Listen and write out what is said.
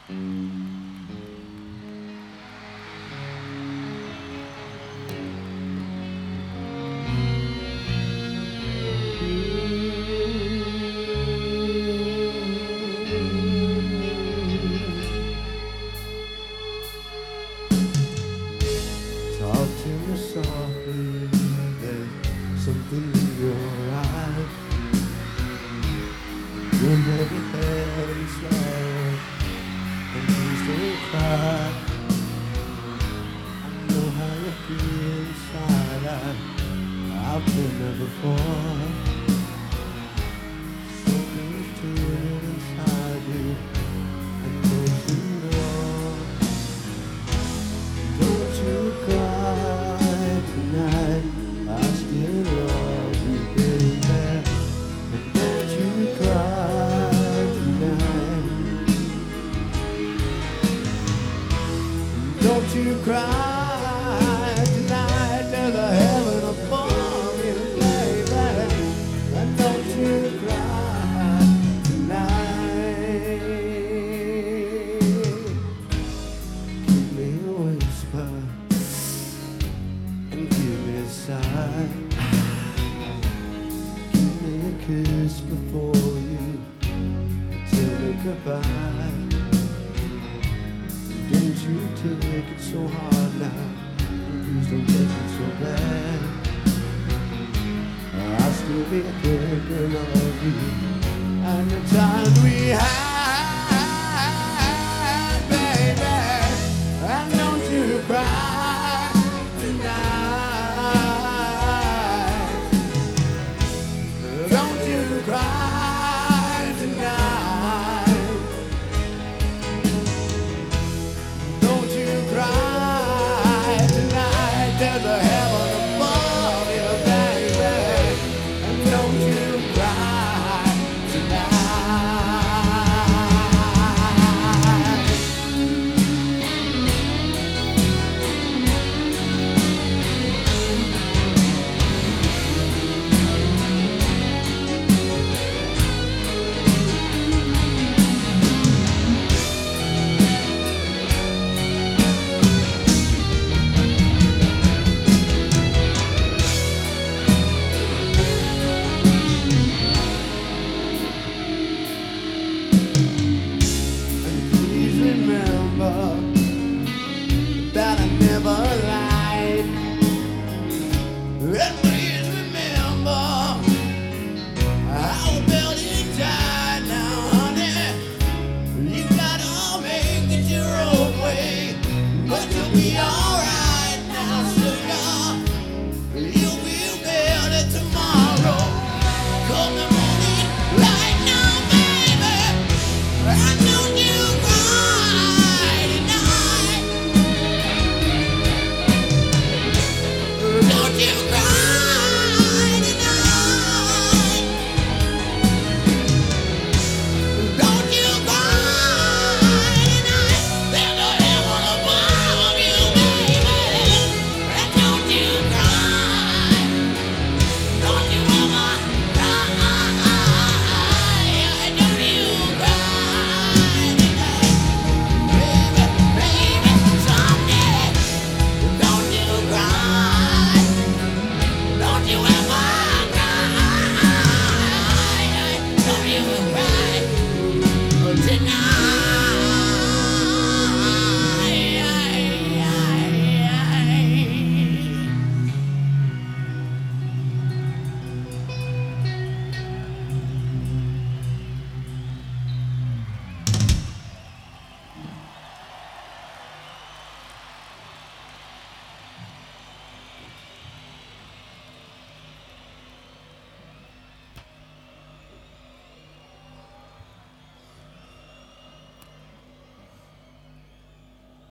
Talk to me softly, there's something in your eyes. You'll never have inside, and please don't cry. I know how you feel inside, I've been there before. Something's turning inside you, and don't you know? Don't you cry tonight, I still love you, baby. And don't you cry tonight. Don't you cry tonight, there's a heaven above you, baby. And don't you cry tonight. Give me a whisper and give me a sigh. Give me a kiss before you tell me goodbye. Don't you take it so hard now, please don't take it so bad. I'll still be thinking of you and the time we had, baby. And don't you cry tonight. Don't you cry tonight. Don't you cry tonight, there's a heaven above you, baby. And don't you cry tonight. And please remember that I never lied. And please remember how well you died now, honey. You gotta make it your own way, but you'll be alright now, sugar. You'll be better tomorrow. Come the morning light now, baby. I know